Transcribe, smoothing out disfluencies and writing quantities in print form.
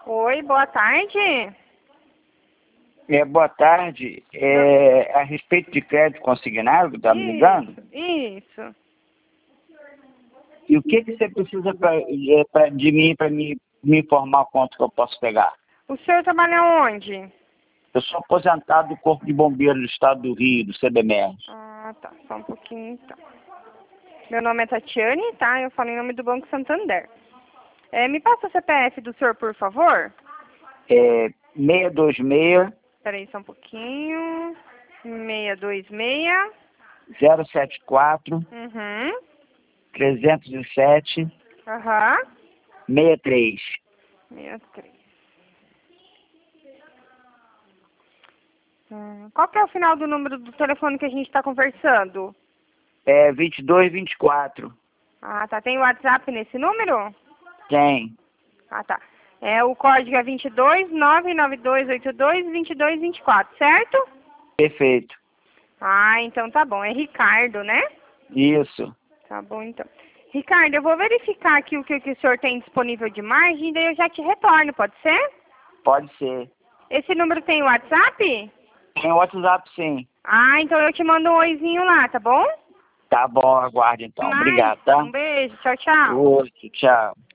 Oi, boa tarde. Boa tarde. A respeito de crédito consignado, está me ligando? Isso. E o que você precisa de mim para me informar quanto que eu posso pegar? O senhor trabalha onde? Eu sou aposentado do Corpo de Bombeiros do Estado do Rio, do CBMR. Ah, tá. Só um pouquinho, então. Meu nome é Tatiane, tá? Eu falo em nome do Banco Santander. Me passa o CPF do senhor, por favor? 626 Peraí, só um pouquinho. 626. 074 Uhum. 307 Aham. 63. 63. Qual que é o final do número do telefone que a gente está conversando? 2224. Ah, tá. Tem WhatsApp nesse número? Tem. Ah, tá. O código é 22 99282 2224, certo? Perfeito. Ah, então tá bom. É Ricardo, né? Isso. Tá bom, então. Ricardo, eu vou verificar aqui o que o senhor tem disponível de margem, daí eu já te retorno, pode ser? Pode ser. Esse número tem WhatsApp? Tem WhatsApp, sim. Ah, então eu te mando um oizinho lá, tá bom? Tá bom, aguarde Até então. mais. Obrigado, tá? Um beijo. Tchau, tchau. Outro, tchau.